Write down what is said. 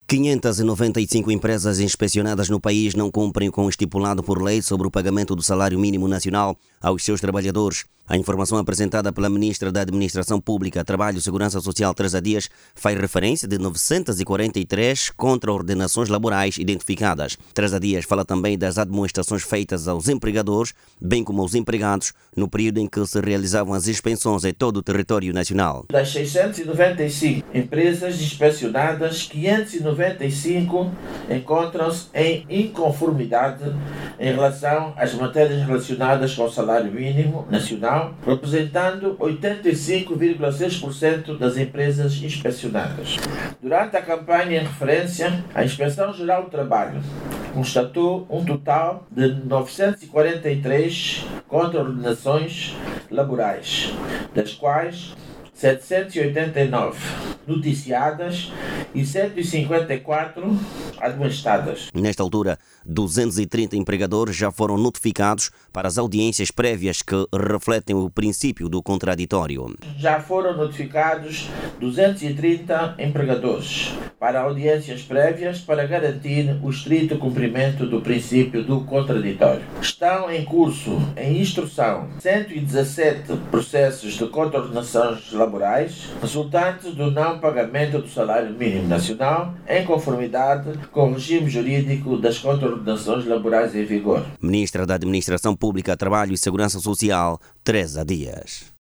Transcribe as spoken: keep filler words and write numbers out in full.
quinhentas e noventa e cinco empresas inspecionadas no país não cumprem com o estipulado por lei sobre o pagamento do salário mínimo nacional aos seus trabalhadores. A informação apresentada pela Ministra da Administração Pública, Trabalho e Segurança Social, Teresa Dias, faz referência de novecentas e quarenta e três contraordenações laborais identificadas. Teresa Dias fala também das admoestações feitas aos empregadores, bem como aos empregados, no período em que se realizavam as inspeções em todo o território nacional. Das seiscentas e noventa e cinco empresas inspecionadas, quinhentas e noventa e cinco encontram-se em inconformidade em relação às matérias relacionadas com o salário mínimo nacional, representando oitenta e cinco vírgula seis por cento das empresas inspecionadas. Durante a campanha em referência, a Inspeção-Geral do Trabalho constatou um total de novecentas e quarenta e três contraordenações laborais, das quais setecentas e oitenta e nove noticiadas e cento e cinquenta e quatro admoestadas. Nesta altura, duzentos e trinta empregadores já foram notificados para as audiências prévias que refletem o princípio do contraditório. Já foram notificados duzentos e trinta empregadores para audiências prévias para garantir o estrito cumprimento do princípio do contraditório. Estão em curso, em instrução, cento e dezassete processos de contraordenações laborais resultantes do não pagamento do salário mínimo nacional em conformidade com o regime jurídico das contraordenações laborais em vigor. Ministra da Administração Pública, Trabalho e Segurança Social, Teresa Dias.